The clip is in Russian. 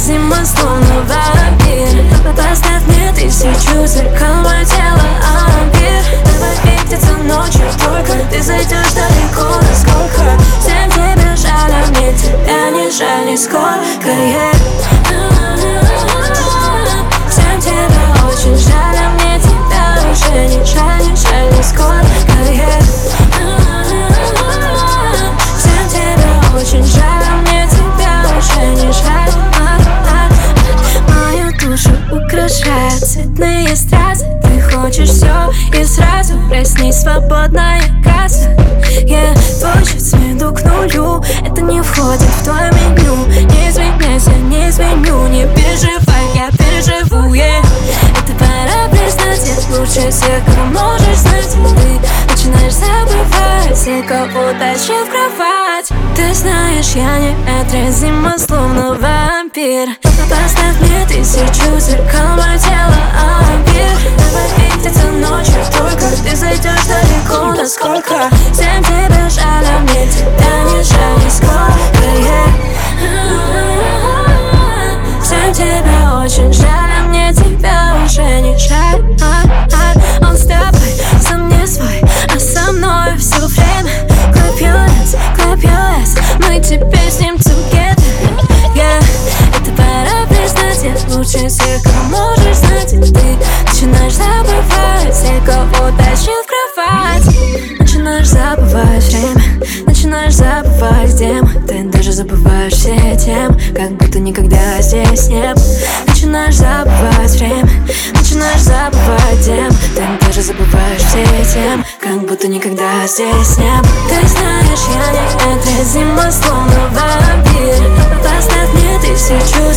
зима, словно вампир. Поставь мне 1000 зеркал, мое тело ампир. Давай видеться ночью, только ты зайдешь далеко. Насколько всем тебе жаль, а мне тебя не жаль нисколько. Всем тебя очень жаль, а мне тебя уже не жаль, не жаль нисколько. Всем тебя очень жаль, а мне тебя уже не жаль. Мою душу украшают цветные стразы. Ты хочешь все и сразу, проснись, свободная касса. Твой счет сведу к нулю, это не входит в твое меню. Не изменяйся, не изменю, не переживай, я переживу. Это пора признать, я лучше всех, кого можешь знать. Ты начинаешь забывать все, кого тащил в кровать. Ты знаешь, я не отразима, словно вампир. Поставь мне 1000 зеркал, мое тело ампир. Давай видеться ночью, только ты зайдешь далеко. Насколько всем тебе жаль, а мне тебя не жаль нисколько. Всем тебя очень жаль, а мне тебя уже не жаль. Он с тобой, сам не свой, а со мной все время. Clap your ass, мы теперь с ним together. Это пора признать, я лучше всех, кого можешь знать. Ты начинаешь забывать все, кого тащил в кровать. Начинаешь забывать время, начинаешь забывать, где мы. Ты даже забываешь все темы, как будто никогда здесь не был. Начинаешь забывать время, начинаешь забывать, где мы. Ты даже забываешь все темы, как будто никогда здесь не был. Ты знаешь, я не отразима, словно вампир. Поставь мне 1000